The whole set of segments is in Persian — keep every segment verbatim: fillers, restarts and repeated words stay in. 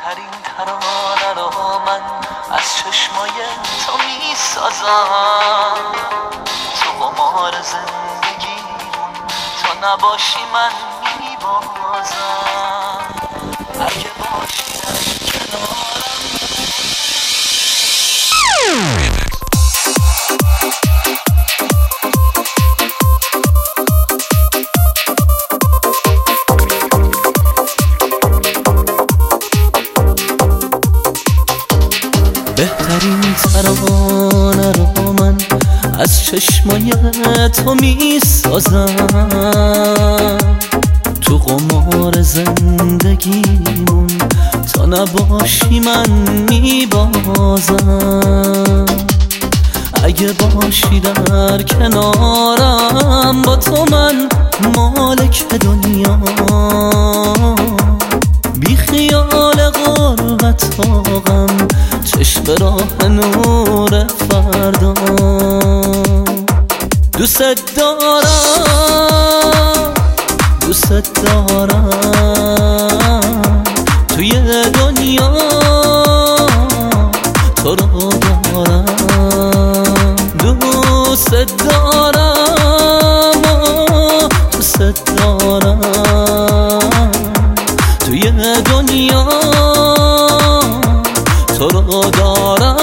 بهترین ترانه رو من از چشمای تو میسازم. تو قمار زندگیمون تو نباشی من میبازم. اگه باشی در کنارم بهترین ترانه رو من از چشمای تو میسازم. تو قمار زندگیمون تا نباشی من میبازم. اگه باشی در کنارم با تو من مالک دنیا. بی خیال غربت و غم چشم راه نور فردا. دوست دارم دوست دارم توی دنیا تو رو دارم. دوست دارم دوست دارم توی دنیا تو رو دارم.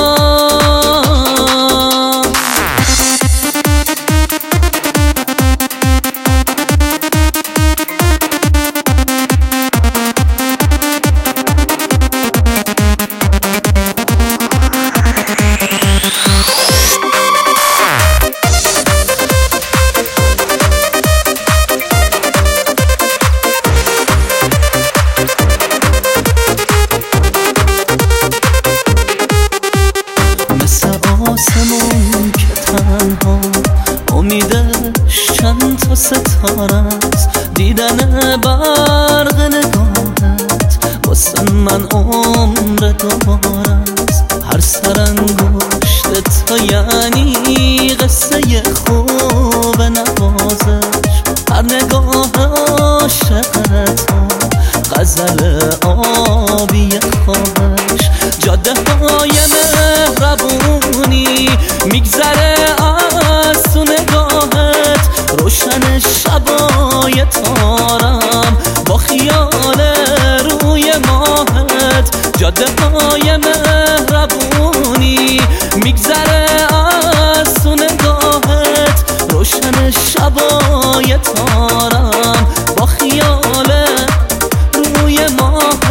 آسمون که تنها امیدش چند تا ستاره است. دیدن برق نگاهت واسه من عمر دوباره است. هر سرانگشت تو یعنی قصه خوب نوازش. هر نگاه عاشقت غزل آبی خواهش. جاده های مهربونی میگذره از تو نگاهت. روشن شبای تارم با خیال روی ماهت. جاده های مهربونی میگذره از تو نگاهت. روشن شبای تارم با خیال روی ماهت.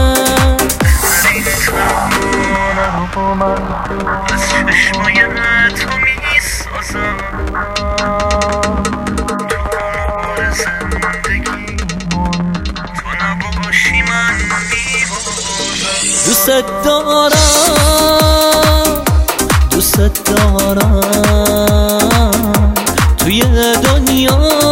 من از چشمای تو میسازم. تو قمار زندگیمون تو نباشی من میبازم. دوست دارم دوست دارم توی دنیا